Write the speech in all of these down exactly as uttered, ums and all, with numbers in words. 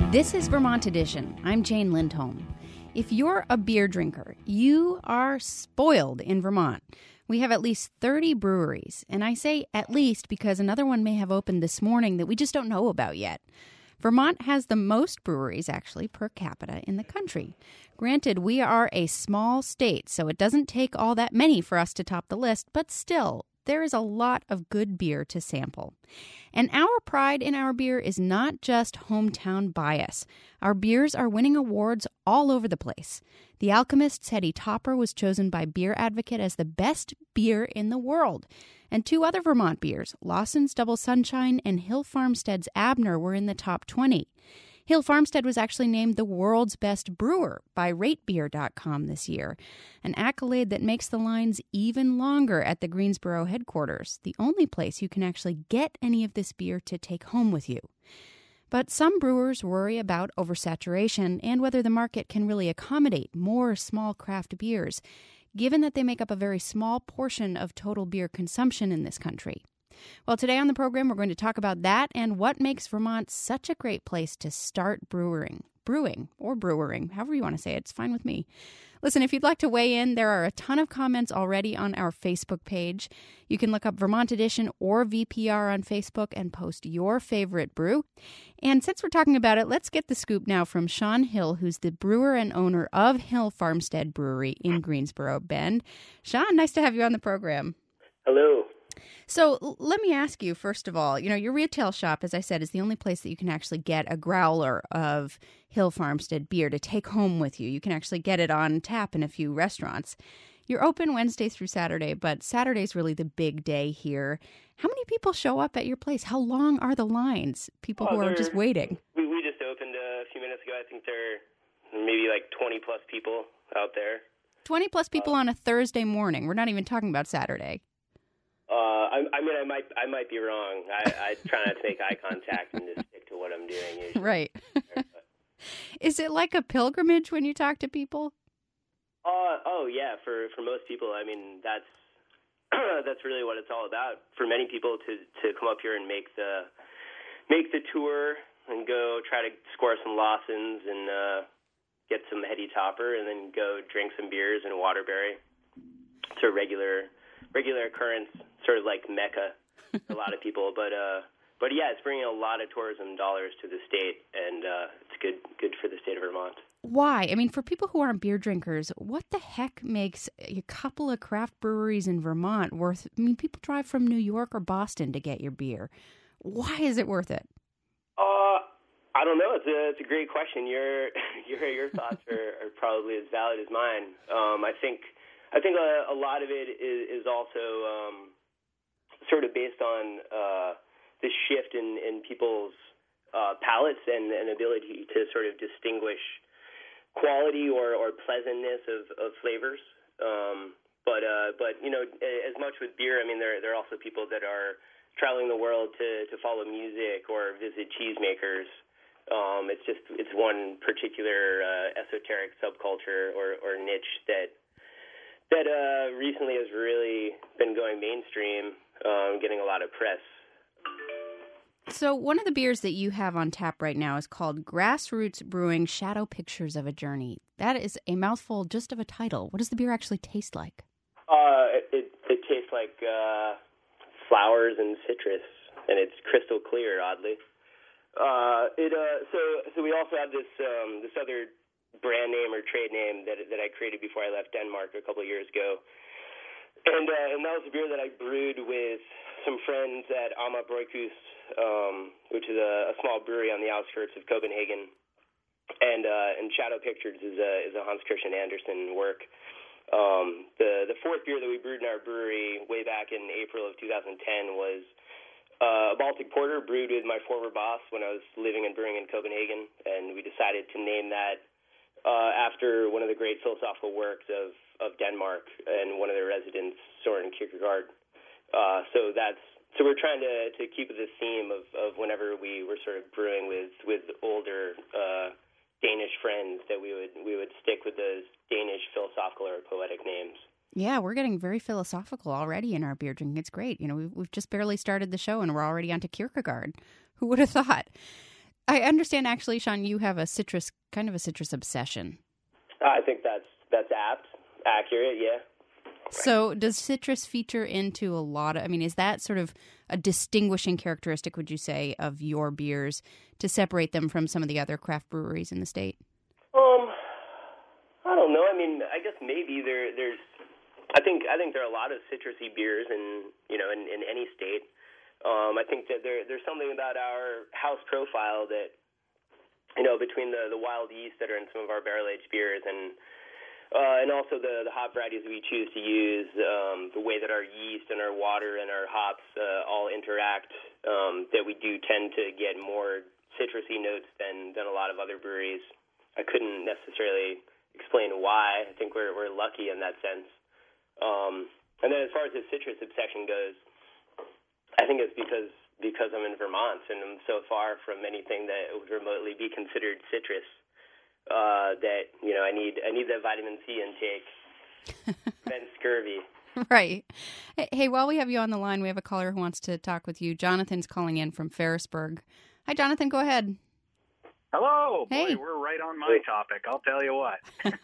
This is Vermont Edition. I'm Jane Lindholm. If you're a beer drinker, you are spoiled in Vermont. We have at least thirty breweries, and I say at least because another one may have opened this morning that we just don't know about yet. Vermont has the most breweries, actually, per capita in the country. Granted, we are a small state, so it doesn't take all that many for us to top the list, but still, there is a lot of good beer to sample. And our pride in our beer is not just hometown bias. Our beers are winning awards all over the place. The Alchemist's Heady Topper was chosen by Beer Advocate as the best beer in the world. And two other Vermont beers, Lawson's Double Sunshine and Hill Farmstead's Abner, were in the top twenty. Hill Farmstead was actually named the world's best brewer by rate beer dot com this year, an accolade that makes the lines even longer at the Greensboro headquarters, the only place you can actually get any of this beer to take home with you. But some brewers worry about oversaturation and whether the market can really accommodate more small craft beers, given that they make up a very small portion of total beer consumption in this country. Well, today on the program, we're going to talk about that and what makes Vermont such a great place to start brewing. Brewing or brewering, however you want to say it, it's fine with me. Listen, if you'd like to weigh in, there are a ton of comments already on our Facebook page. You can look up Vermont Edition or V P R on Facebook and post your favorite brew. And since we're talking about it, let's get the scoop now from Sean Hill, who's the brewer and owner of Hill Farmstead Brewery in Greensboro Bend. Sean, nice to have you on the program. Hello. So l- let me ask you, first of all, you know, your retail shop, as I said, is the only place that you can actually get a growler of Hill Farmstead beer to take home with you. You can actually get it on tap in a few restaurants. You're open Wednesday through Saturday, but Saturday's really the big day here. How many people show up at your place? How long are the lines? People oh, who are just waiting. We, we just opened a few minutes ago. I think there are maybe like twenty plus people out there. twenty plus people uh, on a Thursday morning. We're not even talking about Saturday. Uh, I, I mean, I might, I might be wrong. I, I try not to make eye contact and just stick to what I'm doing usually. Right. Is it like a pilgrimage when you talk to people? Uh, oh yeah, for, for most people, I mean, that's that's really what it's all about. For many people to, to come up here and make the make the tour and go try to score some Lawsons and uh, get some Heady Topper and then go drink some beers in Waterbury. It's a regular regular occurrence, sort of like Mecca for a lot of people. But uh, but yeah, it's bringing a lot of tourism dollars to the state, and uh, it's good good for the state of Vermont. Why? I mean, for people who aren't beer drinkers, what the heck makes a couple of craft breweries in Vermont worth? I mean, people drive from New York or Boston to get your beer. Why is it worth it? Uh, I don't know. It's a it's a great question. Your your your thoughts are, are probably as valid as mine. Um, I think. I think a, a lot of it is, is also um, sort of based on uh, the shift in, in people's uh, palates and, and ability to sort of distinguish quality or, or pleasantness of, of flavors. Um, but, uh, but you know, as much with beer, I mean, there, there are also people that are traveling the world to, to follow music or visit cheesemakers. Um, it's just it's one particular uh, esoteric subculture or, or niche that that uh, recently has really been going mainstream, um, getting a lot of press. So one of the beers that you have on tap right now is called Grassroots Brewing Shadow Pictures of a Journey. That is a mouthful just of a title. What does the beer actually taste like? Uh, it, it, it tastes like uh, flowers and citrus, and it's crystal clear, oddly. Uh, it uh, so so we also have this um, this other brand name or trade name that that I created before I left Denmark a couple of years ago. And uh, and that was a beer that I brewed with some friends at Ama Bryghus, um, which is a, a small brewery on the outskirts of Copenhagen. And uh, and Shadow Pictures is a is a Hans Christian Andersen work. Um, the the fourth beer that we brewed in our brewery way back in April of two thousand ten was uh, a Baltic Porter brewed with my former boss when I was living and brewing in Copenhagen, and we decided to name that Uh, after one of the great philosophical works of, of Denmark and one of their residents, Søren Kierkegaard. Uh, so that's so we're trying to, to keep the theme of, of whenever we were sort of brewing with with older uh, Danish friends that we would we would stick with those Danish philosophical or poetic names. Yeah, we're getting very philosophical already in our beer drinking. It's great. You know, we've, we've just barely started the show and we're already onto Kierkegaard. Who would have thought? I understand, actually, Sean, you have a citrus, kind of a citrus obsession. I think that's that's apt, accurate, yeah. So does citrus feature into a lot of, I mean, is that sort of a distinguishing characteristic, would you say, of your beers to separate them from some of the other craft breweries in the state? Um, I don't know. I mean, I guess maybe there, there's, I think I think there are a lot of citrusy beers in, you know, in, in any state. Um, I think that there there's something about our house profile that, you know, between the, the wild yeast that are in some of our barrel-aged beers and uh, and also the, the hop varieties we choose to use, um, the way that our yeast and our water and our hops uh, all interact, um, that we do tend to get more citrusy notes than, than a lot of other breweries. I couldn't necessarily explain why. I think we're we're lucky in that sense. Um, and then as far as the citrus obsession goes, I think it's because because I'm in Vermont and I'm so far from anything that would remotely be considered citrus uh, that, you know, I need I need that vitamin C intake, then scurvy. Right. Hey, while we have you on the line, we have a caller who wants to talk with you. Jonathan's calling in from Ferrisburg. Hi, Jonathan. Go ahead. Hello. Hey. Boy, we're right on my topic. I'll tell you what.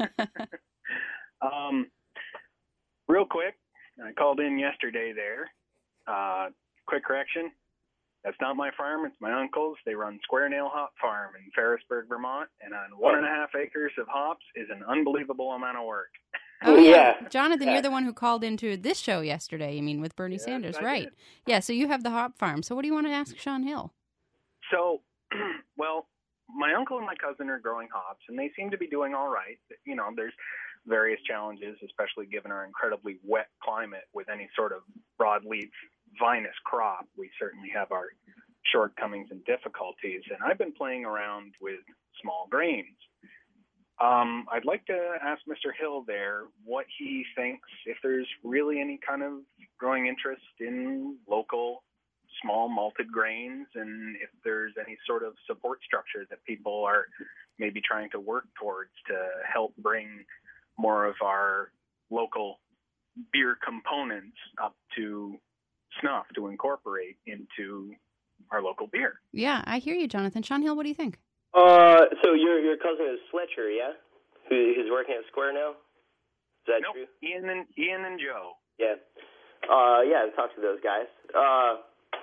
um, real quick, I called in yesterday there. Uh, quick correction. That's not my farm. It's my uncle's. They run Square Nail Hop Farm in Ferrisburg, Vermont. And on one and a half acres of hops is an unbelievable amount of work. Oh, yeah. Yeah. Jonathan, Yeah. you're the one who called into this show yesterday. You mean with Bernie Yes, Sanders, I right? did. Yeah, so you have the hop farm. So what do you want to ask Sean Hill? So, well, my uncle and my cousin are growing hops, and they seem to be doing all right. You know, there's various challenges, especially given our incredibly wet climate with any sort of broadleaf vinous crop. We certainly have our shortcomings and difficulties, and I've been playing around with small grains. Um, I'd like to ask Mister Hill there what he thinks, if there's really any kind of growing interest in local small malted grains, and if there's any sort of support structure that people are maybe trying to work towards to help bring more of our local beer components up to snuff to incorporate into our local beer. Yeah, I hear you, Jonathan. Sean Hill, what do you think? Uh, so your your cousin is Fletcher, yeah? Who, who's working at Square now? Is that Nope. true? Ian and Ian and Joe. Yeah. Uh, yeah, I've talked to those guys. Uh,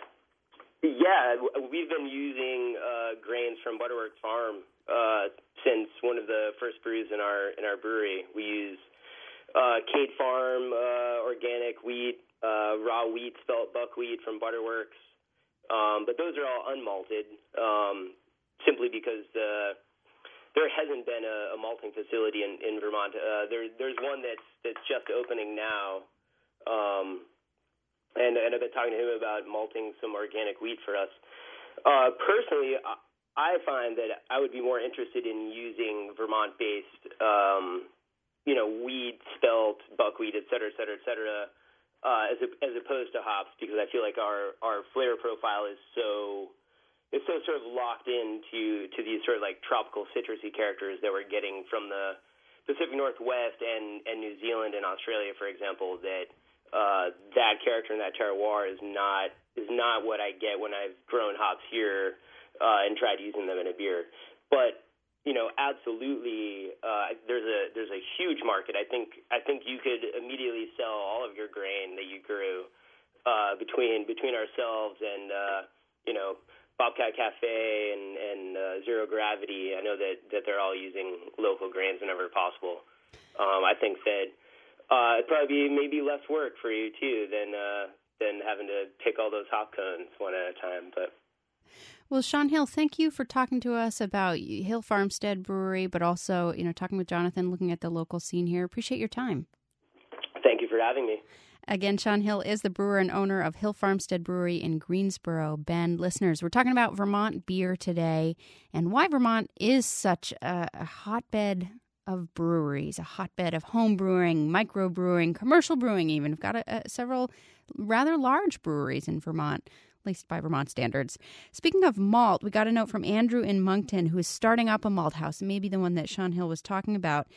yeah, we've been using uh, grains from Butterworth Farm uh, since one of the first brews in our in our brewery. We use uh, Cade Farm uh, organic wheat, uh, raw wheat, spelt buckwheat from Butterworks, um, but those are all unmalted. Um, simply because uh, there hasn't been a, a malting facility in, in Vermont. Uh, there, there's one that's that's just opening now, um, and, and I've been talking to him about malting some organic wheat for us. Uh, personally, I, I find that I would be more interested in using Vermont-based, um, you know, wheat, spelt, buckwheat, et cetera, et cetera, et cetera, uh, as, a, as opposed to hops, because I feel like our, our flavor profile is so... It's so sort of locked into to these sort of like tropical citrusy characters that we're getting from the Pacific Northwest and, and New Zealand and Australia, for example, that uh, that character and that terroir is not is not what I get when I've grown hops here uh, and tried using them in a beer. But you know, absolutely, uh, there's a there's a huge market. I think I think you could immediately sell all of your grain that you grew uh, between between ourselves and uh, you know. Bobcat Cafe and, and uh, Zero Gravity. I know that, that they're all using local grains whenever possible. Um, I think that uh, it'd probably be maybe less work for you too than uh, than having to pick all those hop cones one at a time. But well, Sean Hill, thank you for talking to us about Hill Farmstead Brewery, but also, you know, talking with Jonathan, looking at the local scene here. Appreciate your time. Thank you for having me. Again, Sean Hill is the brewer and owner of Hill Farmstead Brewery in Greensboro Bend. Listeners, we're talking about Vermont beer today and why Vermont is such a, a hotbed of breweries, a hotbed of home brewing, micro brewing, commercial brewing even. We've got a, a, several rather large breweries in Vermont, at least by Vermont standards. Speaking of malt, we got a note from Andrew in Moncton, who is starting up a malt house, maybe the one that Sean Hill was talking about. He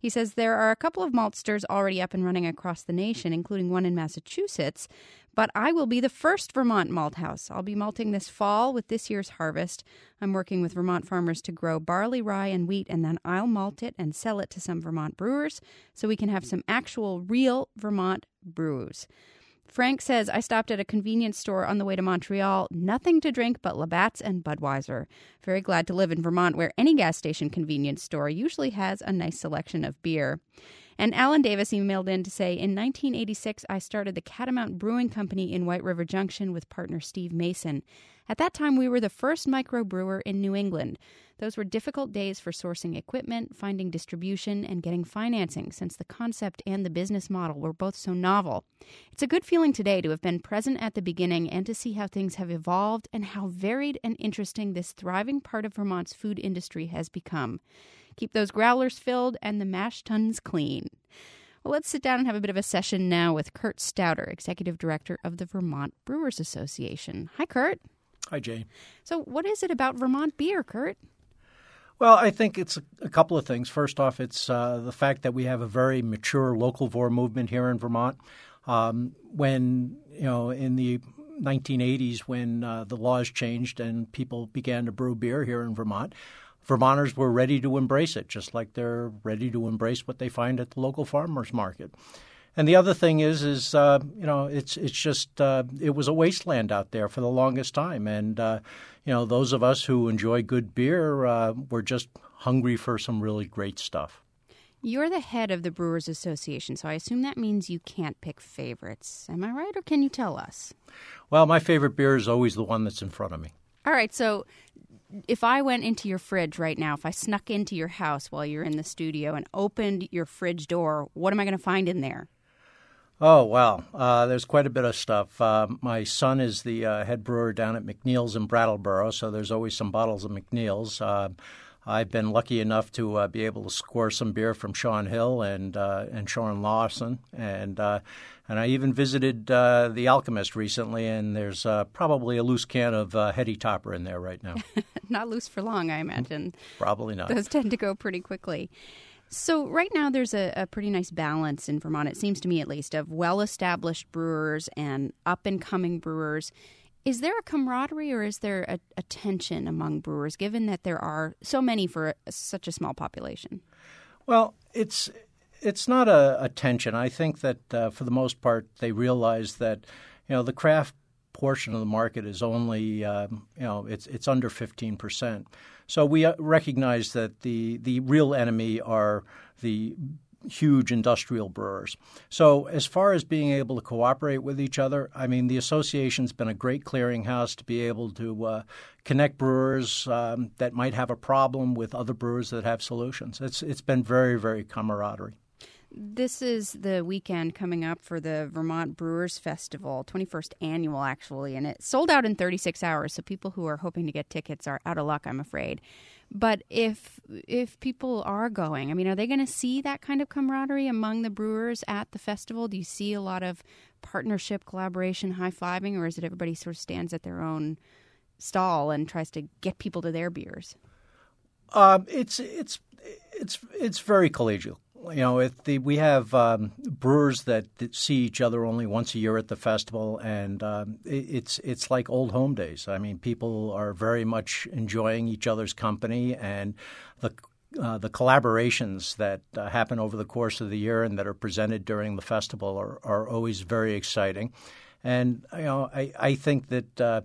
He says there are a couple of maltsters already up and running across the nation, including one in Massachusetts, but I will be the first Vermont malt house. I'll be malting this fall with this year's harvest. I'm working with Vermont farmers to grow barley, rye, and wheat, and then I'll malt it and sell it to some Vermont brewers so we can have some actual, real Vermont brews. Frank says, I stopped at a convenience store on the way to Montreal. Nothing to drink but Labatt's and Budweiser. Very glad to live in Vermont, where any gas station convenience store usually has a nice selection of beer. And Alan Davis emailed in to say, in nineteen eighty-six, I started the Catamount Brewing Company in White River Junction with partner Steve Mason. At that time, we were the first microbrewer in New England. Those were difficult days for sourcing equipment, finding distribution, and getting financing, since the concept and the business model were both so novel. It's a good feeling today to have been present at the beginning and to see how things have evolved and how varied and interesting this thriving part of Vermont's food industry has become. Keep those growlers filled and the mash tuns clean. Well, let's sit down and have a bit of a session now with Kurt Stouter, Executive Director of the Vermont Brewers Association. Hi, Kurt. Hi, Jane. So what is it about Vermont beer, Kurt? Well, I think it's a, a couple of things. First off, it's uh, the fact that we have a very mature localvore movement here in Vermont. Um, when, you know, in the nineteen eighties, when uh, the laws changed and people began to brew beer here in Vermont, Vermonters were ready to embrace it, just like they're ready to embrace what they find at the local farmers market. And the other thing is, is uh, you know, it's it's just uh, it was a wasteland out there for the longest time, and uh, you know, those of us who enjoy good beer uh, were just hungry for some really great stuff. You're the head of the Brewers Association, so I assume that means you can't pick favorites. Am I right, or can you tell us? Well, my favorite beer is always the one that's in front of me. All right, so if I went into your fridge right now, if I snuck into your house while you're in the studio and opened your fridge door, what am I going to find in there? Oh, well, uh, there's quite a bit of stuff. Uh, my son is the uh, head brewer down at McNeil's in Brattleboro, so there's always some bottles of McNeil's. Uh, I've been lucky enough to uh, be able to score some beer from Sean Hill and uh, and Sean Lawson, and uh, and I even visited uh, the Alchemist recently, and there's uh, probably a loose can of uh, Heady Topper in there right now. Not loose for long, I imagine. Probably not. Those tend to go pretty quickly. So right now there's a, a pretty nice balance in Vermont, it seems to me at least, of well-established brewers and up-and-coming brewers. Is there a camaraderie or is there a, a tension among brewers, given that there are so many for a, such a small population? Well, it's it's not a, a tension. I think that uh, for the most part they realize that, you know, the craft portion of the market is only, um, you know, it's it's under fifteen percent. So we recognize that the, the real enemy are the huge industrial brewers. So as far as being able to cooperate with each other, I mean, the association's been a great clearinghouse to be able to uh, connect brewers um, that might have a problem with other brewers that have solutions. It's It's been very, very camaraderie. This is the weekend coming up for the Vermont Brewers Festival, twenty-first annual, actually, and it sold out in thirty-six hours, so people who are hoping to get tickets are out of luck, I'm afraid. But if if people are going, I mean, are they going to see that kind of camaraderie among the brewers at the festival? Do you see a lot of partnership, collaboration, high-fiving, or is it everybody sort of stands at their own stall and tries to get people to their beers? Um, it's it's it's it's very collegial. You know, if the, we have um, brewers that, that see each other only once a year at the festival, and um, it, it's it's like old home days. I mean, people are very much enjoying each other's company, and the uh, the collaborations that uh, happen over the course of the year and that are presented during the festival are, are always very exciting. And you know, I I think that uh,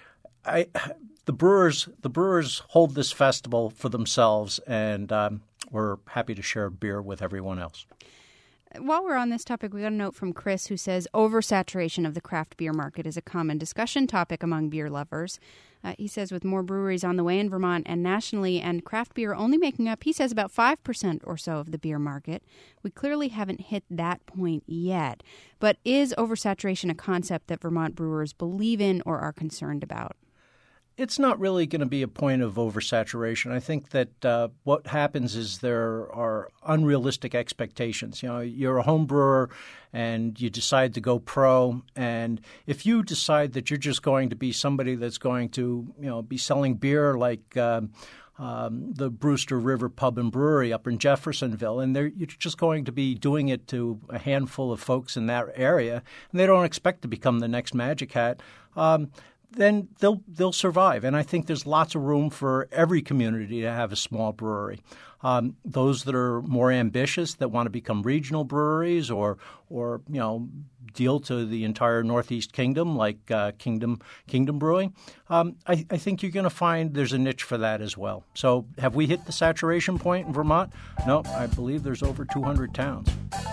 I the brewers the brewers hold this festival for themselves, and um, we're happy to share beer with everyone else. While we're on this topic, we got a note from Chris who says oversaturation of the craft beer market is a common discussion topic among beer lovers. Uh, he says with more breweries on the way in Vermont and nationally, and craft beer only making up, he says, about five percent or so of the beer market, we clearly haven't hit that point yet. But is oversaturation a concept that Vermont brewers believe in or are concerned about? It's not really going to be a point of oversaturation. I think that uh, what happens is there are unrealistic expectations. You know, you're a home brewer and you decide to go pro, and if you decide that you're just going to be somebody that's going to, you know, be selling beer like uh, um, the Brewster River Pub and Brewery up in Jeffersonville, and they're you're just going to be doing it to a handful of folks in that area, and they don't expect to become the next Magic Hat. Um, then they'll they'll survive. And I think there's lots of room for every community to have a small brewery. Um, those that are more ambitious, that want to become regional breweries or or you know deal to the entire Northeast Kingdom, like uh, Kingdom Kingdom Brewing, um, I, I think you're going to find there's a niche for that as well. So have we hit the saturation point in Vermont? No, I believe there's over two hundred towns.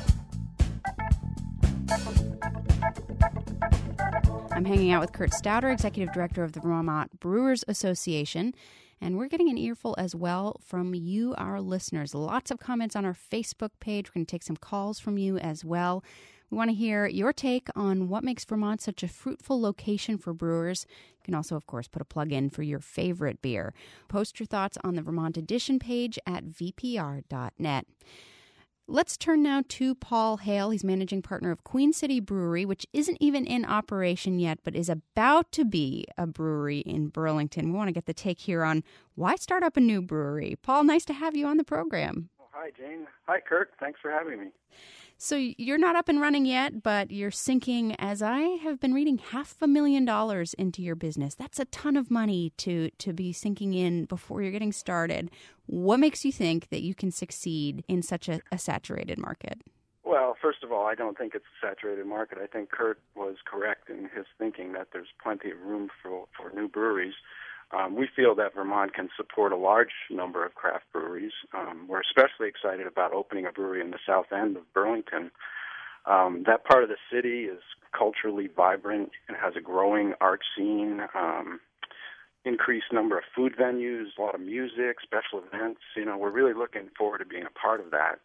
I'm hanging out with Kurt Stauder, Executive Director of the Vermont Brewers Association, and we're getting an earful as well from you, our listeners. Lots of comments on our Facebook page. We're going to take some calls from you as well. We want to hear your take on what makes Vermont such a fruitful location for brewers. You can also, of course, put a plug in for your favorite beer. Post your thoughts on the Vermont Edition page at v p r dot net. Let's turn now to Paul Hale. He's managing partner of Queen City Brewery, which isn't even in operation yet, but is about to be a brewery in Burlington. We want to get the take here on why start up a new brewery. Paul, nice to have you on the program. Oh, hi, Jane. Hi, Kurt. Thanks for having me. So you're not up and running yet, but you're sinking, as I have been reading, half a million dollars into your business. That's a ton of money to, to be sinking in before you're getting started. What makes you think that you can succeed in such a, a saturated market? Well, first of all, I don't think it's a saturated market. I think Kurt was correct in his thinking that there's plenty of room for, for new breweries. Um, we feel that Vermont can support a large number of craft breweries. Um, we're especially excited about opening a brewery in the south end of Burlington. Um, that part of the city is culturally vibrant and has a growing art scene, um, increased number of food venues, a lot of music, special events. You know, we're really looking forward to being a part of that.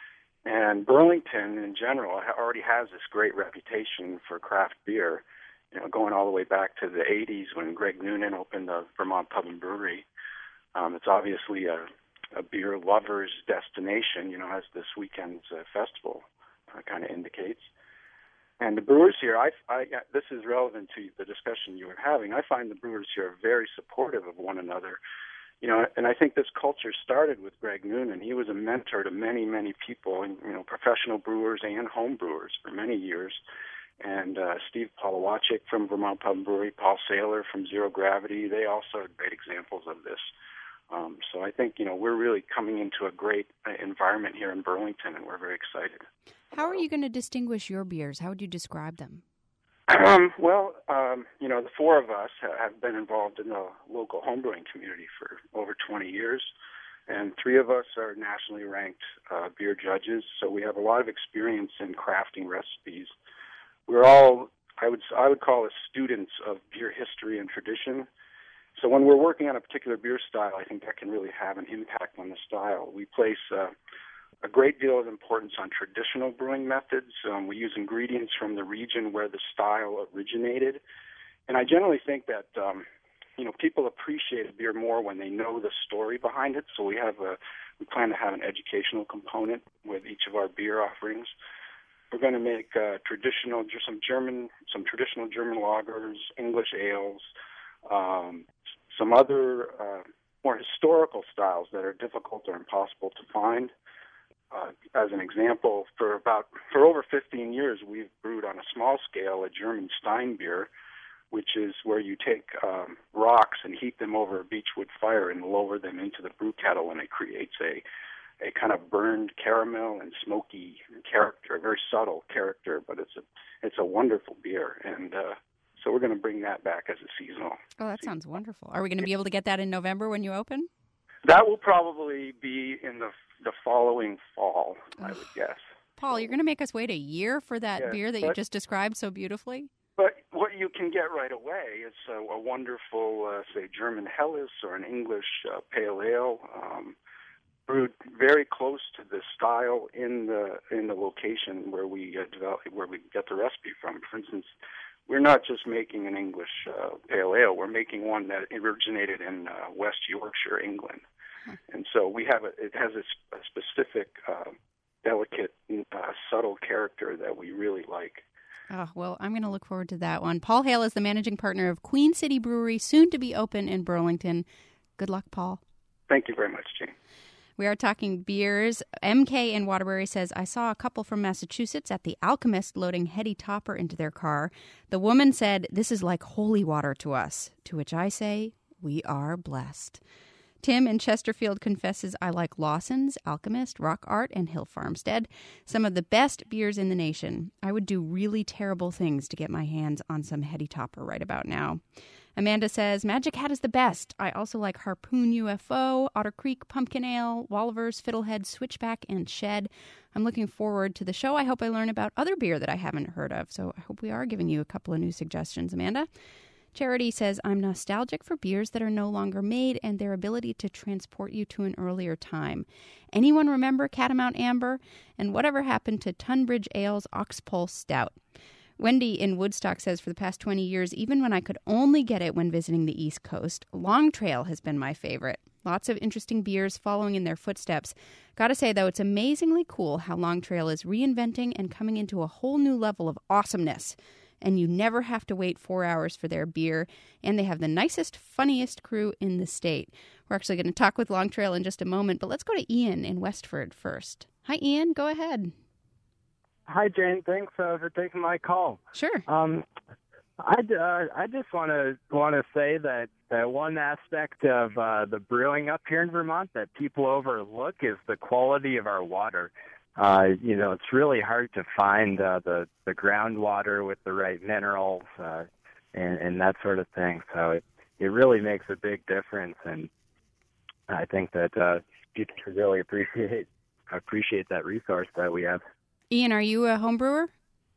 And Burlington, in general, already has this great reputation for craft beer. You know, going all the way back to the eighties when Greg Noonan opened the Vermont Pub and Brewery. Um, it's obviously a, a beer lover's destination, you know, as this weekend's uh, festival uh, kind of indicates. And the brewers here, I, I, this is relevant to the discussion you were having. I find the brewers here are very supportive of one another. You know, and I think this culture started with Greg Noonan. He was a mentor to many, many people, you know, professional brewers and home brewers for many years. And uh, Steve Polowachik from Vermont Pub and Brewery, Paul Saylor from Zero Gravity, they also are great examples of this. Um, so I think, you know, we're really coming into a great uh, environment here in Burlington, and we're very excited. How are you going to distinguish your beers? How would you describe them? Um, well, um, you know, the four of us have been involved in the local homebrewing community for over twenty years, and three of us are nationally ranked uh, beer judges, so we have a lot of experience in crafting recipes. We're all, I would I would call us students of beer history and tradition. So when we're working on a particular beer style, I think that can really have an impact on the style. We place uh, a great deal of importance on traditional brewing methods. Um, we use ingredients from the region where the style originated. And I generally think that, um, you know, people appreciate a beer more when they know the story behind it. So we have a, we plan to have an educational component with each of our beer offerings. We're going to make uh, traditional, some German, some traditional German lagers, English ales, um, some other uh, more historical styles that are difficult or impossible to find. Uh, as an example, for about for over fifteen years, we've brewed on a small scale a German Stein beer, which is where you take um, rocks and heat them over a beechwood fire and lower them into the brew kettle, and it creates a a kind of burned caramel and smoky character, a very subtle character, but it's a it's a wonderful beer, and uh, so we're going to bring that back as a seasonal. Oh, that sounds wonderful. Are we going to be able to get that in November when you open? That will probably be in the the following fall, I would guess. Paul, you're going to make us wait a year for that yes, beer that but, you just described so beautifully? But what you can get right away is a, a wonderful, uh, say, German Helles or an English uh, pale ale, um, brewed very close to the style in the in the location where we uh, develop, where we get the recipe from. For instance, we're not just making an English uh, pale ale; we're making one that originated in uh, West Yorkshire, England, huh. and so we have a, it has a, a specific, uh, delicate, uh, subtle character that we really like. Oh, well, I'm going to look forward to that one. Paul Hale is the managing partner of Queen City Brewery, soon to be open in Burlington. Good luck, Paul. Thank you very much, Gene. We are talking beers. M K in Waterbury says, I saw a couple from Massachusetts at the Alchemist loading Heady Topper into their car. The woman said, this is like holy water to us, to which I say, we are blessed. Tim in Chesterfield confesses, I like Lawson's, Alchemist, Rock Art, and Hill Farmstead, some of the best beers in the nation. I would do really terrible things to get my hands on some Heady Topper right about now. Amanda says, Magic Hat is the best. I also like Harpoon U F O, Otter Creek, Pumpkin Ale, Walliver's, Fiddlehead, Switchback, and Shed. I'm looking forward to the show. I hope I learn about other beer that I haven't heard of. So I hope we are giving you a couple of new suggestions, Amanda. Charity says, I'm nostalgic for beers that are no longer made and their ability to transport you to an earlier time. Anyone remember Catamount Amber? And whatever happened to Tunbridge Ale's Oxpole Stout? Wendy in Woodstock says, for the past twenty years, even when I could only get it when visiting the East Coast, Long Trail has been my favorite. Lots of interesting beers following in their footsteps. Gotta say, though, it's amazingly cool how Long Trail is reinventing and coming into a whole new level of awesomeness. And you never have to wait four hours for their beer. And they have the nicest, funniest crew in the state. We're actually going to talk with Long Trail in just a moment, but let's go to Ian in Westford first. Hi, Ian. Go ahead. Hi, Jane. Thanks uh, for taking my call. Sure. Um, I uh, I just want to want to say that, that one aspect of uh, the brewing up here in Vermont that people overlook is the quality of our water. Uh, you know, it's really hard to find uh, the the groundwater with the right minerals uh, and and that sort of thing. So it it really makes a big difference, and I think that uh, people should really appreciate appreciate that resource that we have. Ian, are you a home brewer?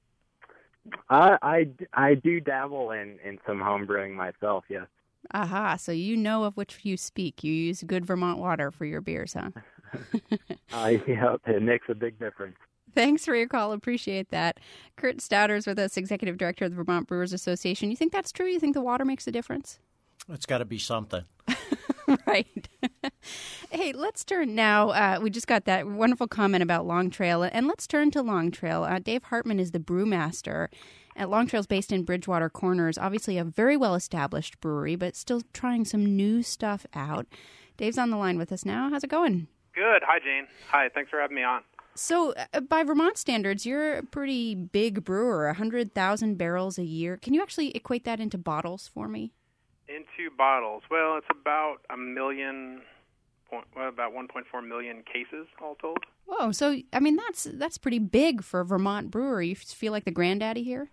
I, I, I do dabble in, in some home brewing myself, yes. Aha, so you know of which you speak. You use good Vermont water for your beers, huh? uh, yeah, it makes a big difference. Thanks for your call. Appreciate that. Kurt Stouter's with us, Executive Director of the Vermont Brewers Association. You think that's true? You think the water makes a difference? It's got to be something. Right. Hey, let's turn now. Uh, we just got that wonderful comment about Long Trail, and let's turn to Long Trail. Uh, Dave Hartman is the brewmaster at Long Trail's based in Bridgewater Corners, obviously a very well-established brewery, but still trying some new stuff out. Dave's on the line with us now. How's it going? Good. Hi, Jane. Hi. Thanks for having me on. So uh, by Vermont standards, you're a pretty big brewer, one hundred thousand barrels a year. Can you actually equate that into bottles for me? Into bottles. Well, it's about a million, point, well, about one point four million cases all told. Whoa! So I mean, that's that's pretty big for a Vermont brewery. You feel like the granddaddy here?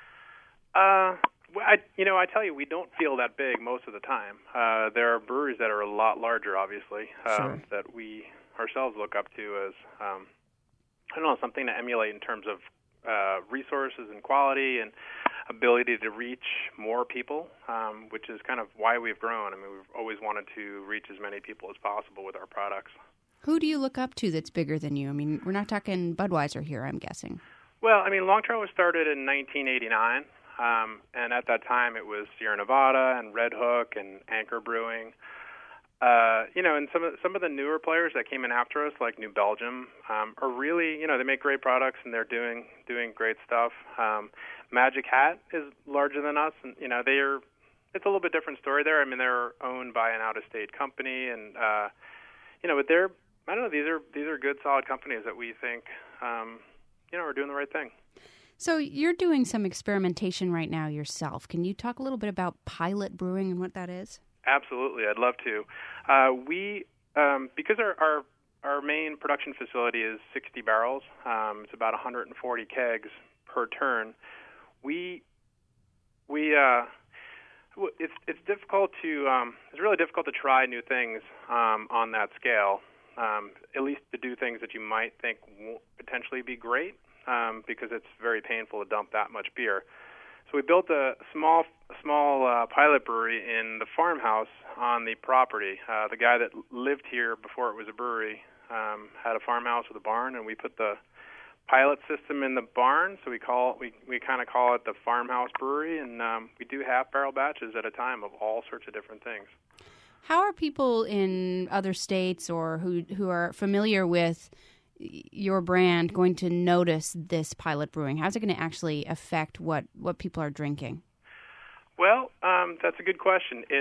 Uh, well, I, you know, I tell you, we don't feel that big most of the time. Uh, there are breweries that are a lot larger, obviously, um, sure. that we ourselves look up to as, um, I don't know, something to emulate in terms of uh, resources and quality and ability to reach more people, um, which is kind of why we've grown. I mean, we've always wanted to reach as many people as possible with our products. Who do you look up to that's bigger than you? I mean, we're not talking Budweiser here, I'm guessing. Well, I mean, Long Trail was started in nineteen eighty-nine, um, and at that time it was Sierra Nevada and Red Hook and Anchor Brewing. Uh, you know, and some of some of the newer players that came in after us, like New Belgium, um, are really, you know, they make great products and they're doing doing great stuff. Um, Magic Hat is larger than us, and you know, they are. It's a little bit different story there. I mean, they're owned by an out-of-state company, and uh, you know, but they're. I don't know. These are these are good, solid companies that we think, um, you know, are doing the right thing. So you're doing some experimentation right now yourself. Can you talk a little bit about pilot brewing and what that is? Absolutely, I'd love to. Uh, we, um, because our, our our main production facility is sixty barrels, um, it's about one hundred forty kegs per turn. We, we, uh, it's it's difficult to, um, it's really difficult to try new things um, on that scale. Um, at least to do things that you might think won't potentially be great, um, because it's very painful to dump that much beer. So we built a small small uh, pilot brewery in the farmhouse on the property. Uh, the guy that lived here before it was a brewery um, had a farmhouse with a barn, and we put the pilot system in the barn. So we call we we kind of call it the farmhouse brewery, and um, we do half barrel batches at a time of all sorts of different things. How are people in other states or who who are familiar with your brand going to notice this pilot brewing? How's it going to actually affect what, what people are drinking? Well, um, that's a good question. It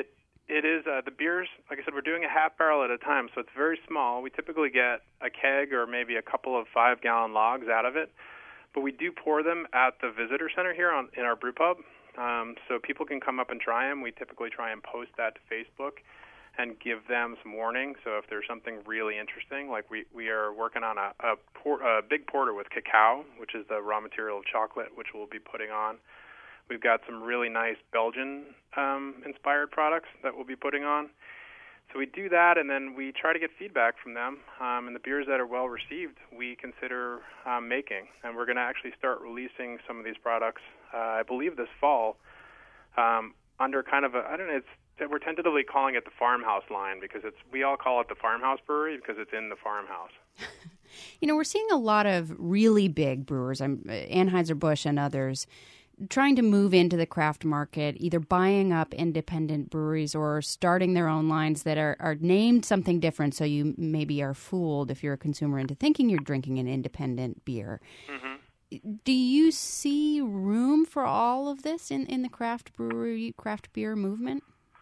It is. Uh, the beers, like I said, we're doing a half barrel at a time, so it's very small. We typically get a keg or maybe a couple of five-gallon logs out of it, but we do pour them at the visitor center here on in our brew pub, um, so people can come up and try them. We typically try and post that to Facebook and give them some warning. So if there's something really interesting, like we, we are working on a, a, por- a big porter with cacao, which is the raw material of chocolate, which we'll be putting on. We've got some really nice Belgian-inspired um, products that we'll be putting on. So we do that, and then we try to get feedback from them. Um, and the beers that are well-received, we consider um, making. And we're going to actually start releasing some of these products, uh, I believe this fall, um, under kind of a, I don't know, it's, we're tentatively calling it the farmhouse line because it's we all call it the farmhouse brewery because it's in the farmhouse. You know, we're seeing a lot of really big brewers, um, Anheuser-Busch and others, trying to move into the craft market, either buying up independent breweries or starting their own lines that are, are named something different, so you maybe are fooled if you're a consumer into thinking you're drinking an independent beer. Mm-hmm. Do you see room for all of this in, in the craft brewery, craft beer movement?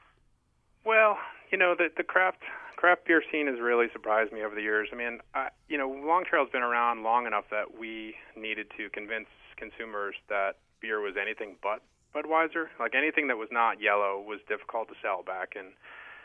Well, you know, the, the craft craft beer scene has really surprised me over the years. I mean, I, you know, Long Trail's been around long enough that we needed to convince consumers that beer was anything but Budweiser. Like anything that was not yellow was difficult to sell back in,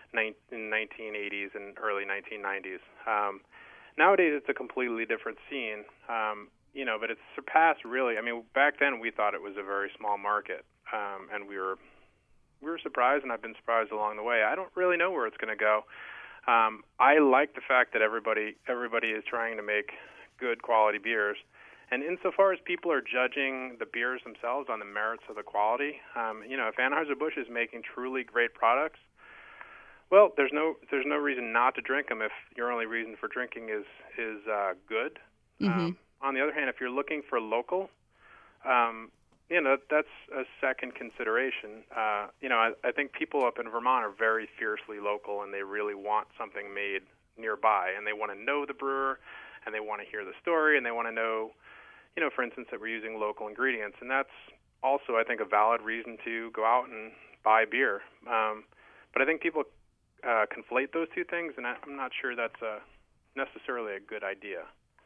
in nineteen eighties and early nineteen nineties. Um, nowadays, it's a completely different scene, um, you know, but it's surpassed really. I mean, back then we thought it was a very small market, um, and we were we were surprised, and I've been surprised along the way. I don't really know where it's going to go. Um, I like the fact that everybody everybody is trying to make good quality beers. And insofar as people are judging the beers themselves on the merits of the quality, um, you know, if Anheuser-Busch is making truly great products, well, there's no there's no reason not to drink them if your only reason for drinking is is uh, good. Mm-hmm. Um, on the other hand, if you're looking for local, um, you know, that's a second consideration. Uh, you know, I, I think people up in Vermont are very fiercely local, and they really want something made nearby, and they want to know the brewer, and they want to hear the story, and they want to know, you know, for instance, that we're using local ingredients. And that's also, I think, a valid reason to go out and buy beer. Um, but I think people uh, conflate those two things, and I'm not sure that's a, necessarily a good idea.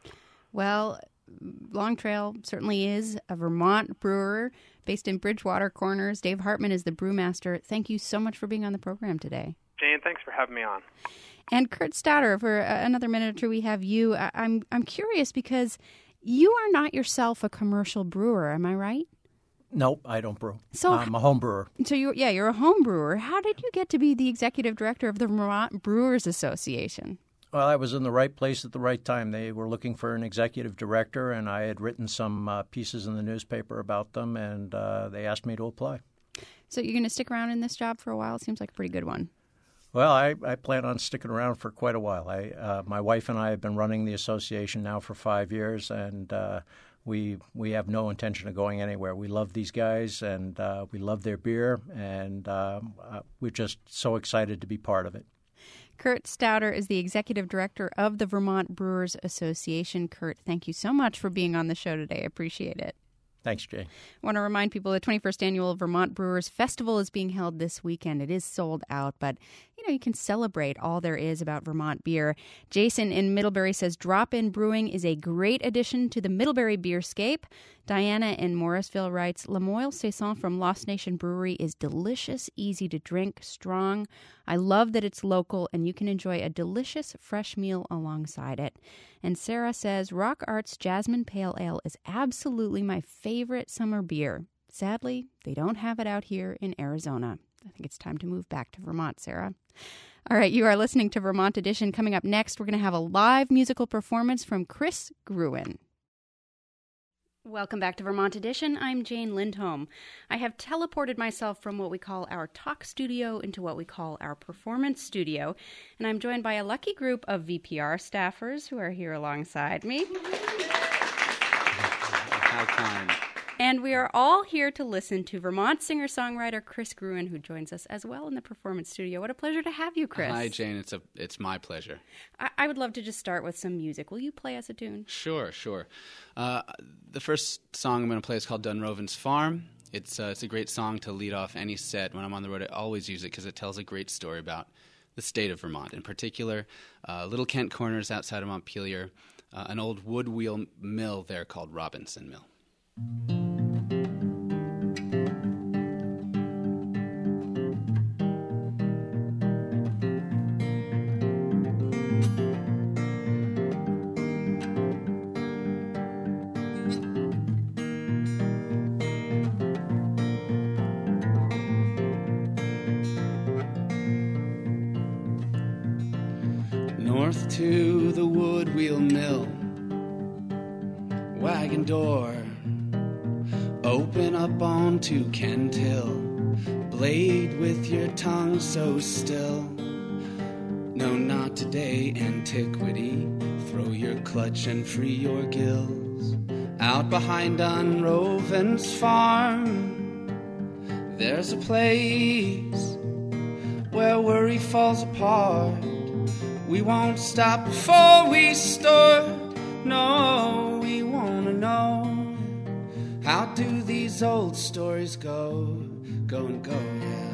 Well, Long Trail certainly is a Vermont brewer based in Bridgewater Corners. Dave Hartman is the brewmaster. Thank you so much for being on the program today. Jane, thanks for having me on. And Kurt Stouter, for another minute or two, we have you. I'm I'm curious because you are not yourself a commercial brewer, am I right? Nope, I don't brew. So I'm a home brewer. So you, yeah, you're a home brewer. How did you get to be the executive director of the Vermont Brewers Association? Well, I was in the right place at the right time. They were looking for an executive director, and I had written some uh, pieces in the newspaper about them, and uh, they asked me to apply. So you're going to stick around in this job for a while? It seems like a pretty good one. Well, I, I plan on sticking around for quite a while. I, uh, my wife and I have been running the association now for five years, and uh, we we have no intention of going anywhere. We love these guys, and uh, we love their beer, and uh, uh, we're just so excited to be part of it. Kurt Stouter is the executive director of the Vermont Brewers Association. Kurt, thank you so much for being on the show today. I appreciate it. Thanks, Jay. I want to remind people the twenty-first Annual Vermont Brewers Festival is being held this weekend. It is sold out, but, you know, you can celebrate all there is about Vermont beer. Jason in Middlebury says drop-in brewing is a great addition to the Middlebury beerscape. Diana in Morrisville writes, Lamoille Saison from Lost Nation Brewery is delicious, easy to drink, strong. I love that it's local, and you can enjoy a delicious fresh meal alongside it. And Sarah says, Rock Art's Jasmine Pale Ale is absolutely my favorite summer beer. Sadly, they don't have it out here in Arizona. I think it's time to move back to Vermont, Sarah. All right, you are listening to Vermont Edition. Coming up next, we're going to have a live musical performance from Chris Gruen. Welcome back to Vermont Edition. I'm Jane Lindholm. I have teleported myself from what we call our talk studio into what we call our performance studio, and I'm joined by a lucky group of V P R staffers who are here alongside me. How kind. And we are all here to listen to Vermont singer-songwriter Chris Gruen, who joins us as well in the performance studio. What a pleasure to have you, Chris. Hi, Jane. It's a it's my pleasure. I, I would love to just start with some music. Will you play us a tune? Sure, sure. Uh, the first song I'm going to play is called Dunrovin's Farm. It's uh, it's a great song to lead off any set. When I'm on the road, I always use it because it tells a great story about the state of Vermont. In particular, uh, Little Kent Corners outside of Montpelier, uh, an old wood wheel mill there called Robinson Mill. North to the wood wheel mill, wagon door, open up onto Kent Hill, blade with your tongue so still. No, not today, antiquity, throw your clutch and free your gills. Out behind on Rovens farm, there's a place where worry falls apart. We won't stop before we start. No, we want to know, how do these old stories go? Go and go, yeah.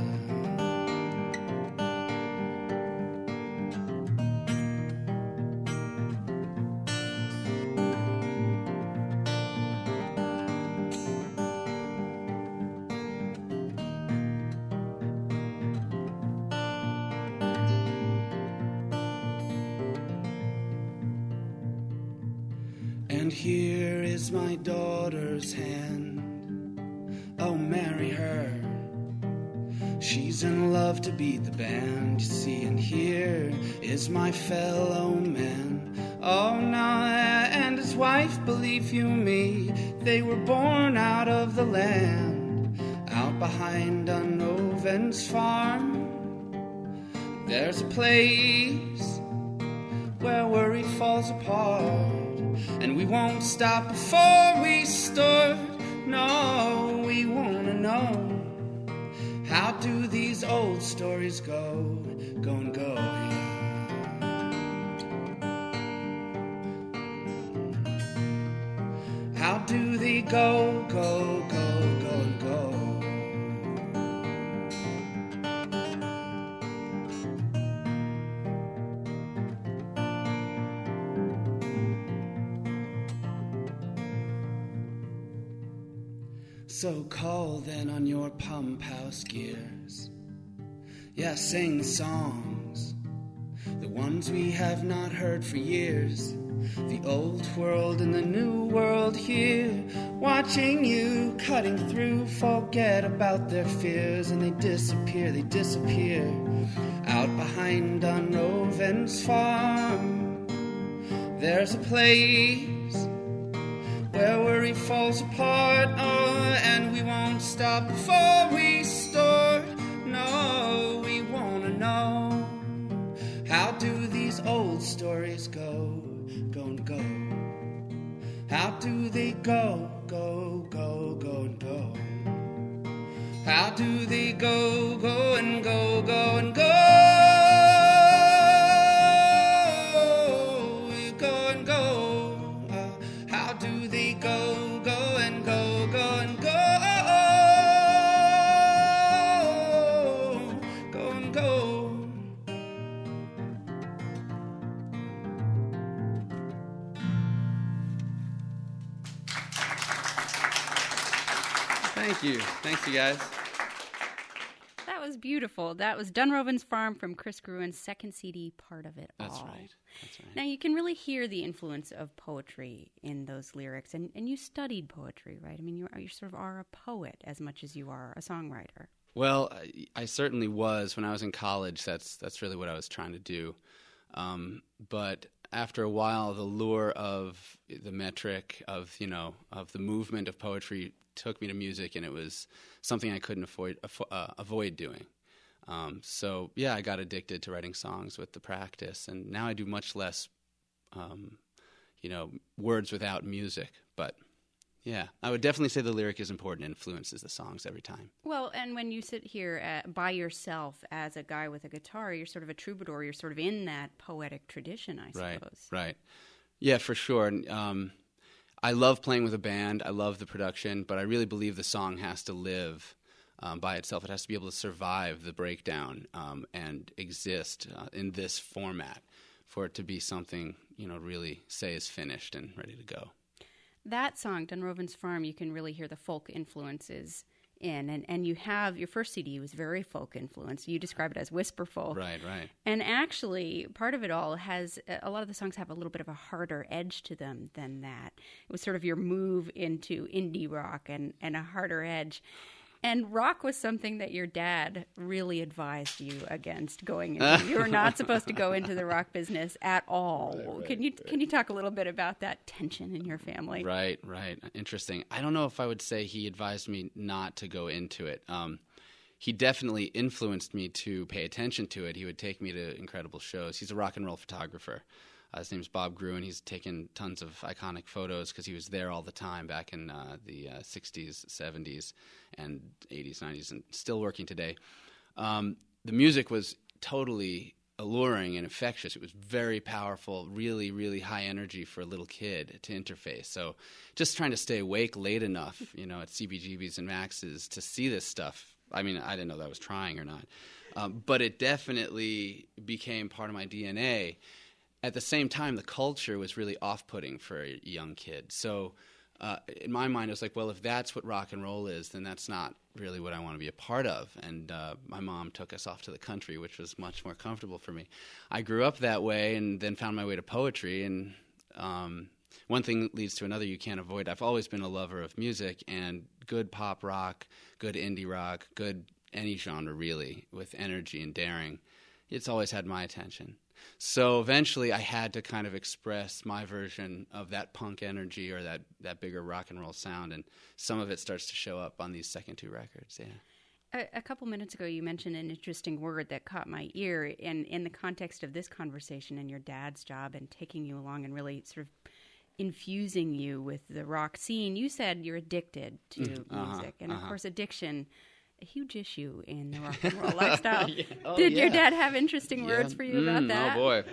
And here is my daughter's hand, oh, marry her. She's in love to beat the band, you see. And here is my fellow man, oh, no, and his wife, believe you me, they were born out of the land. Out behind on Rovens farm, there's a place where worry falls apart. And we won't stop before we start. No, we want to know, how do these old stories go? Go and go, yeah. How do they go, go, go, go and go? So call then on your pump house gears. Yeah, sing songs, the ones we have not heard for years. The old world and the new world here, watching you cutting through, forget about their fears. And they disappear, they disappear. Out behind on Rovens farm, there's a place where worry falls apart, oh, and we won't stop before we start. No, we want to know, how do these old stories go? Go and go. How do they go? Go, go, go and go. How do they go? Go and go, go and go. Go and go. Uh, how do they go? Go and go, go and go. Go and go. Thank you. Thanks, you guys. That was beautiful. That was Dunrovens Farm from Chris Gruen, second C D, Part of It All. That's right. That's right. Now, you can really hear the influence of poetry in those lyrics, and, and you studied poetry, right? I mean, you are, you sort of are a poet as much as you are a songwriter. Well, I, I certainly was. When I was in college, that's that's really what I was trying to do. Um, but after a while, the lure of the metric, of, you know, of the movement of poetry took me to music, and it was something I couldn't avoid, uh, avoid doing. Um, so, yeah, I got addicted to writing songs with the practice, and now I do much less, um, you know, words without music. But, yeah, I would definitely say the lyric is important, influences the songs every time. Well, and when you sit here at, by yourself as a guy with a guitar, you're sort of a troubadour. You're sort of in that poetic tradition, I suppose. Right, right. Yeah, for sure. And, um, I love playing with a band. I love the production, but I really believe the song has to live um, by itself. It has to be able to survive the breakdown um, and exist uh, in this format for it to be something, you know, really say is finished and ready to go. That song, Dunroven's Farm, you can really hear the folk influences in, and, and you have, your first C D was very folk influenced. You describe it as whisper folk. Right, right. And actually, part of it all has, a lot of the songs have a little bit of a harder edge to them than that. It was sort of your move into indie rock and, and a harder edge. And rock was something that your dad really advised you against going into. You were not supposed to go into the rock business at all. Right, right, can you right. can you talk a little bit about that tension in your family? Right, right. Interesting. I don't know if I would say he advised me not to go into it. Um, he definitely influenced me to pay attention to it. He would take me to incredible shows. He's a rock and roll photographer. Uh, his name's Bob Gruen. He's taken tons of iconic photos because he was there all the time back in uh, the uh, sixties, seventies, and eighties, nineties, and still working today. Um, the music was totally alluring and infectious. It was very powerful, really, really high energy for a little kid to interface. So just trying to stay awake late enough, you know, at C B G B's and Max's to see this stuff. I mean, I didn't know that I was trying or not. Um, but it definitely became part of my D N A. At the same time, the culture was really off-putting for a young kid. So uh, in my mind, it was like, well, if that's what rock and roll is, then that's not really what I want to be a part of. And uh, my mom took us off to the country, which was much more comfortable for me. I grew up that way and then found my way to poetry. And um, one thing leads to another you can't avoid. I've always been a lover of music, and good pop rock, good indie rock, good any genre really, with energy and daring. It's always had my attention. So eventually I had to kind of express my version of that punk energy or that, that bigger rock and roll sound, and some of it starts to show up on these second two records, yeah. A, a couple minutes ago you mentioned an interesting word that caught my ear, and in the context of this conversation and your dad's job and taking you along and really sort of infusing you with the rock scene, you said you're addicted to uh-huh, music. And, uh-huh. of course, addiction, a huge issue in the rock and roll lifestyle. yeah. oh, Did yeah. your dad have interesting yeah. words for you mm, about that? Oh, boy.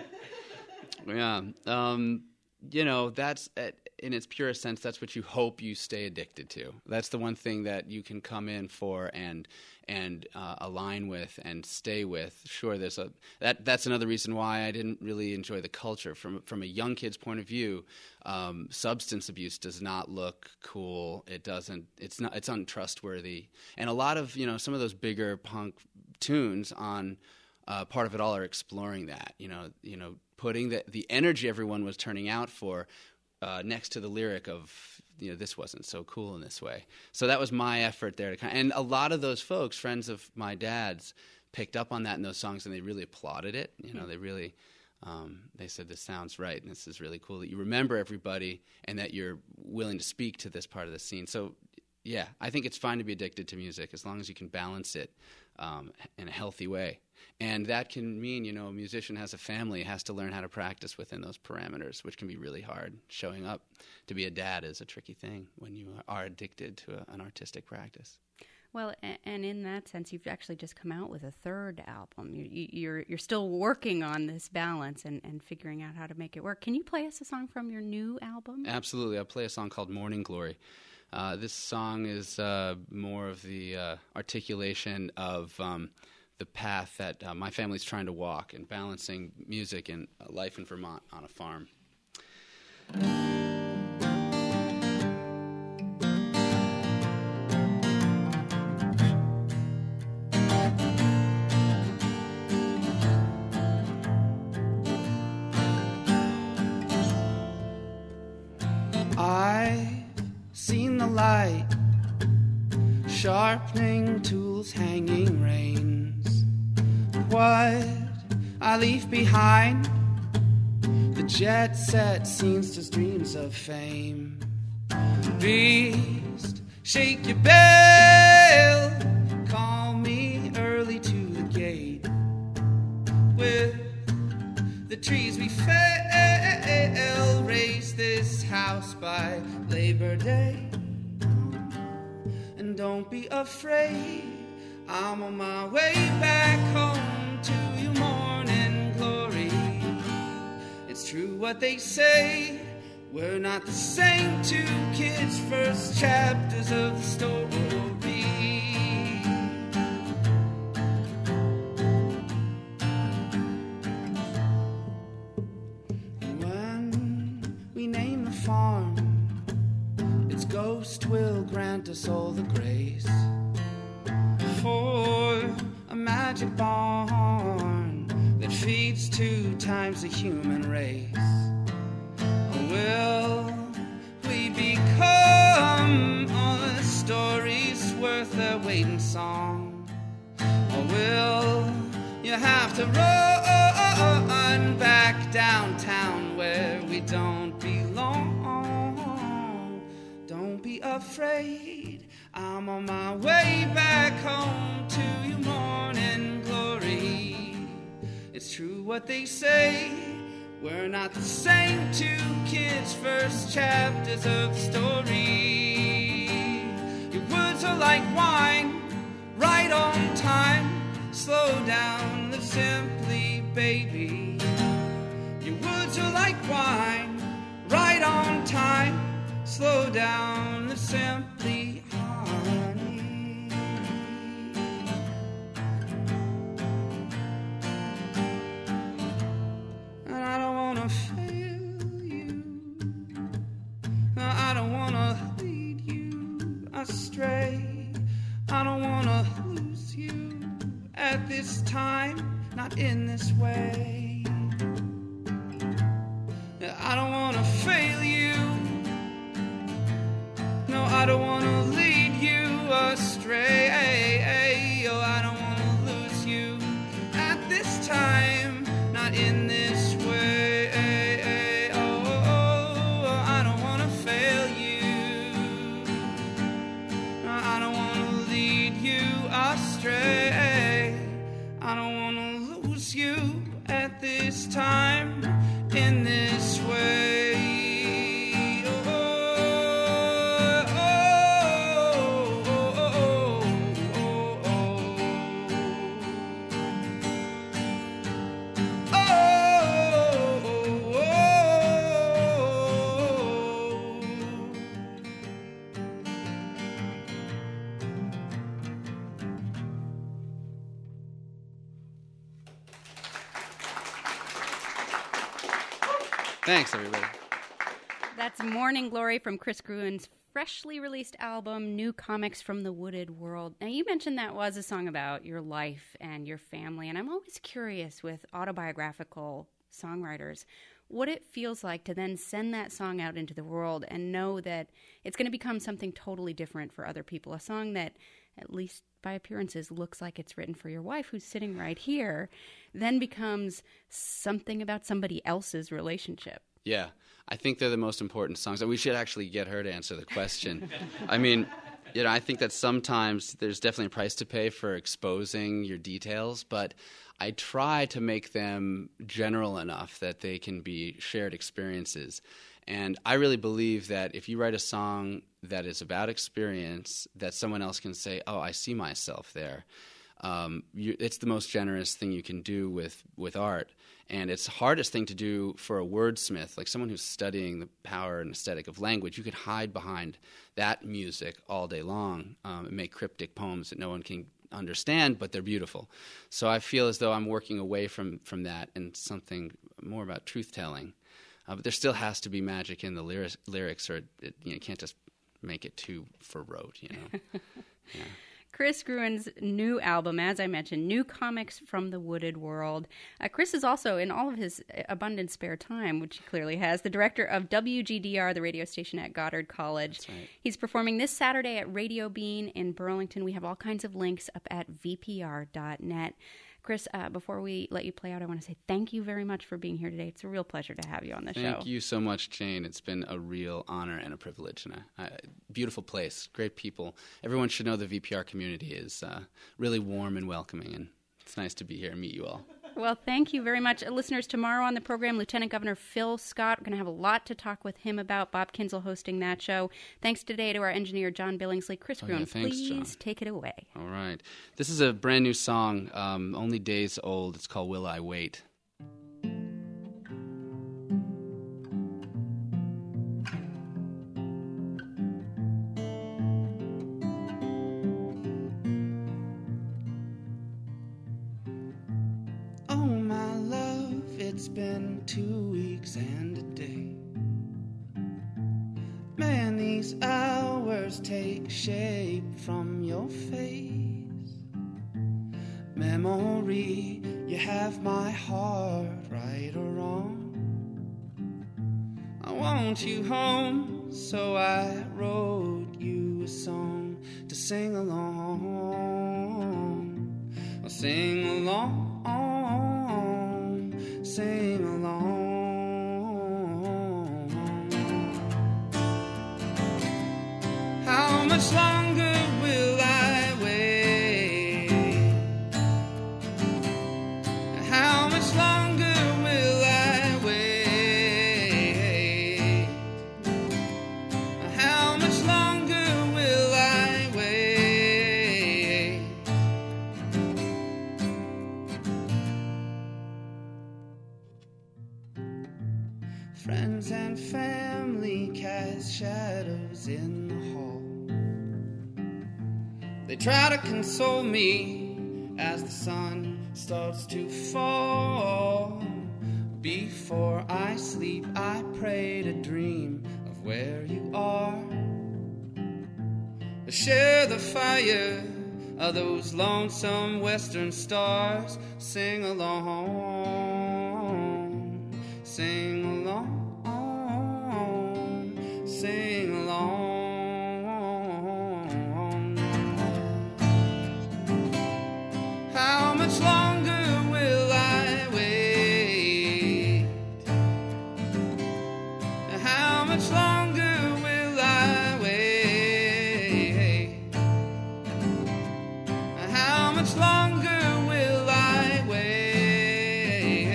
Yeah. Um, you know, that's, uh, in its purest sense, that's what you hope you stay addicted to. That's the one thing that you can come in for and and uh, align with and stay with. Sure, there's a that that's another reason why I didn't really enjoy the culture. From from a young kid's point of view, um, substance abuse does not look cool. It doesn't. It's not. It's untrustworthy. And a lot of you know some of those bigger punk tunes on uh, Part of It All are exploring that. You know, you know, putting the the energy everyone was turning out for uh, next to the lyric of, you know, this wasn't so cool in this way. So that was my effort there to kind of, and a lot of those folks, friends of my dad's, picked up on that in those songs, and they really applauded it. You know, they really, um, they said, this sounds right, and this is really cool that you remember everybody and that you're willing to speak to this part of the scene. So, yeah, I think it's fine to be addicted to music as long as you can balance it um, in a healthy way. And that can mean, you know, a musician has a family, has to learn how to practice within those parameters, which can be really hard. Showing up to be a dad is a tricky thing when you are addicted to a, an artistic practice. Well, and in that sense, you've actually just come out with a third album. You're you're still working on this balance and, and figuring out how to make it work. Can you play us a song from your new album? Absolutely. I'll play a song called Morning Glory. Uh, this song is uh, more of the uh, articulation of um, the path that uh, my family's trying to walk and balancing music and uh, life in Vermont on a farm. I've seen the light, sharpening tools, hanging reins. What I leave behind, the jet set scenes, just dreams of fame. Beast, shake your bell, call me early to the gate. With the trees we fell, raise this house by Labor Day. And don't be afraid, I'm on my way back home to your morning glory. It's true what they say, We're not the same two kids, first chapters of the story. And when we name the farm, its ghost will grant us all the grace for a magic barn that feeds two times the human race. Will we become a story's worth their weight in song? Or will you have to run back downtown where we don't belong? Don't be afraid, I'm on my way back home to your morning glory. It's true what they say, we're not the same two kids, first chapters of the story. Your words are like wine, right on time. Slow down, live simply, baby. Your words are like wine, right on time. Slow down, live simply, honey. And I don't wanna fail you. I don't wanna lead you astray. I don't wanna lose you at this time, not in this way. I don't wanna fail you. No, I don't wanna lead you astray. Oh, I don't wanna lose you at this time, not in this way. Oh, I don't wanna fail you. No, I don't wanna lead you astray. I don't wanna lose you at this time, in this way. Thanks, everybody. That's Morning Glory from Chris Gruen's freshly released album, New Comics from the Wooded World. Now, you mentioned that was a song about your life and your family, and I'm always curious with autobiographical songwriters what it feels like to then send that song out into the world and know that it's going to become something totally different for other people. A song that, at least by appearances, looks like it's written for your wife who's sitting right here, then becomes something about somebody else's relationship. Yeah, I think they're the most important songs. And we should actually get her to answer the question. I mean, you know, I think that sometimes there's definitely a price to pay for exposing your details, but I try to make them general enough that they can be shared experiences. And I really believe that if you write a song that is about experience, that someone else can say, oh, I see myself there. Um, you, it's the most generous thing you can do with, with art. And it's the hardest thing to do for a wordsmith, like someone who's studying the power and aesthetic of language. You could hide behind that music all day long um, and make cryptic poems that no one can understand, but they're beautiful. So I feel as though I'm working away from, from that and something more about truth-telling. Uh, but there still has to be magic in the lyrics, lyrics or it, it, you know, you can't just make it too for rote, you know. Yeah. Chris Gruen's new album, as I mentioned, New Comics from the Wooded World. Uh, Chris is also, in all of his abundant spare time, which he clearly has, the director of W G D R, the radio station at Goddard College. That's right. He's performing this Saturday at Radio Bean in Burlington. We have all kinds of links up at V P R dot net. Chris, uh, before we let you play out, I want to say thank you very much for being here today. It's a real pleasure to have you on the thank show. Thank you so much, Jane. It's been a real honor and a privilege. And a, a beautiful place, great people. Everyone should know the V P R community is uh, really warm and welcoming, and it's nice to be here and meet you all. Well, thank you very much. Uh, listeners, tomorrow on the program, Lieutenant Governor Phil Scott. We're going to have a lot to talk with him about. Bob Kinzel hosting that show. Thanks today to our engineer, John Billingsley. Chris oh, Gruen, yeah, thanks, please John. take it away. All right. This is a brand new song, um, only days old. It's called Will I Wait? it's been two weeks and a day. Man, these hours take shape from your face. Memory, you have my heart, right or wrong. I want you home, so I wrote you a song to sing along. I'll sing along, sing along. How much longer will I wait? How much longer will I wait? How much longer will I wait? Friends and family cast shadows in the hall. They try to console me as the sun starts to fall. Before I sleep, I pray to dream of where you are. Share the fire of those lonesome western stars. Sing along, sing along, sing along. How much longer will I wait? How much longer will I wait? How much longer will I wait?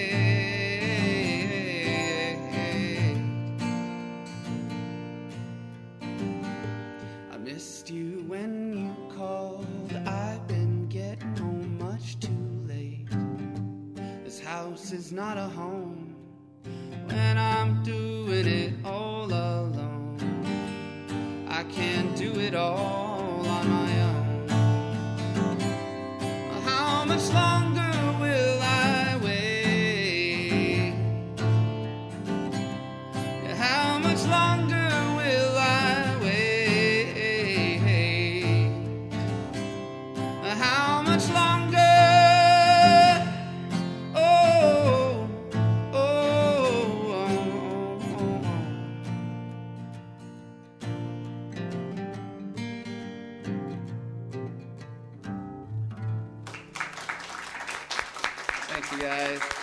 I missed you when you called. I've been getting home much too late. This house is not a home when I'm doing it all alone. I can't do it all on my own. How much longer will I wait? How much longer will I wait? How much longer? Oh, oh, oh, oh. Thank you, guys.